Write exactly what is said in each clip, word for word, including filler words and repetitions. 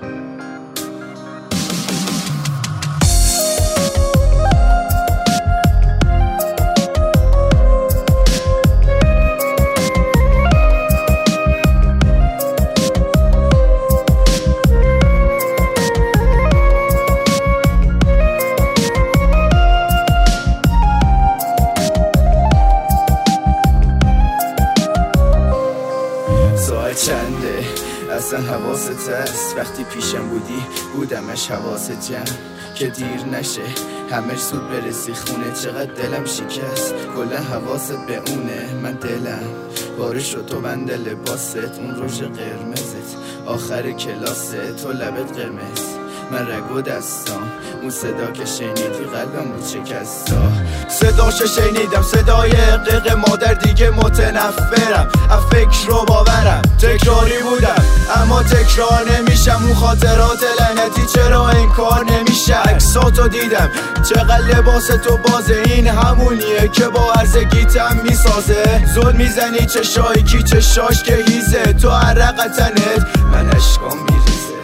چنده اصلا حواست هست وقتی پیشم بودی بودمش حواست جمع که دیر نشه همش زود برسی خونه چقدر دلم شکست کلا حواست به اونه من دلم بارش و تو بند لباست اون روش قرمزت آخر کلاست تو لبت قرمز من رگ و دستام اون صدا که شنیدی قلبم بود شکستا صداشو شنیدم صدای قیق مادر دیگه متنفرم از فکر رو باورم تکراری بودم اما تکرار نمیشم اون خاطرات لعنتی چرا انکار نمیشه عکساتو دیدم چقدر لباس تو بازه این همونیه که با عرضگیتم میسازه زود میزنی چشایی کی چشاش که هیزه تو عرق تنت من اشکام میریزه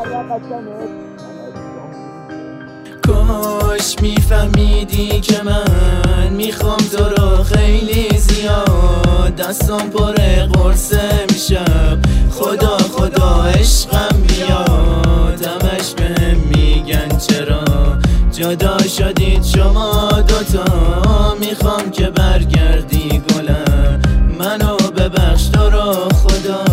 کاش میفهمیدی که من میخوام تو رو خیلی زیاد دستم پر قرصه میشم خدا خدا عشقم بیاد همش بهم میگن چرا جدا شدید شما دوتا میخوام که برگردی گلم منو ببخش تو رو خدا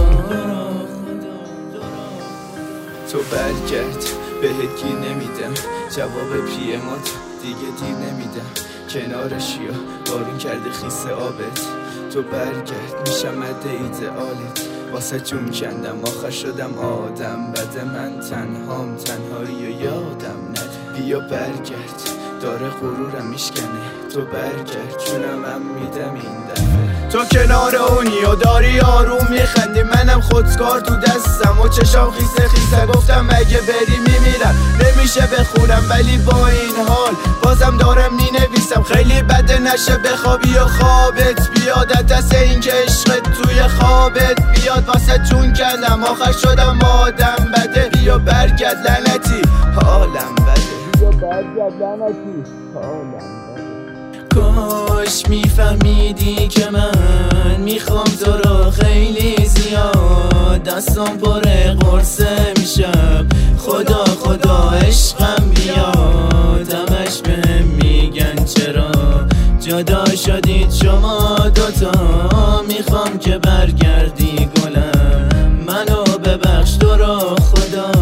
تو برگرد بهت گیر نمیدم جواب پیمات دیگه دیر نمیدم کنارش یا بارون کرده خیس آبت تو برگرد میشم مد ایدئالت واسه جون کندم آخر شدم آدم بده من تنهام تنهایی و یادم نده بیا برگرد داره غرورم میشکنه تو برگرد جونم هم میدم این دفعه تو کنار اونی و داری آروم میخندی منم خودکار تو دستم و چشام خیسه خیسه گفتم اگه بری میمیرم نمیشه بخونم ولی با این حال بازم دارم مینویسم خیلی بده نشه بخوابی و خوابت بیاد دست این که عشقت توی خوابت بیاد واسه جون کندم آخر شدم آدم بده بیا برگرد لعنتی حالم بده بیا برگرد لعنتی حالم بده کاش میفهمیدی که من میخوام تو رو خیلی زیاد دستم پر قرصه میشم خدا خدا عشقم بیاد همش بهم میگن چرا جدا شدید شما دوتا میخوام که برگردی گلم منو ببخش تو رو خدا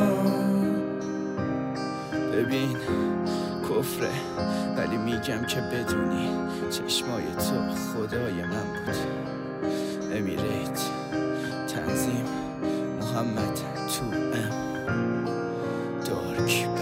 ببین کفره ولی میگم که بدونی چشمای تو خدای من بود امیریت تنظیم محمد تو ام دارک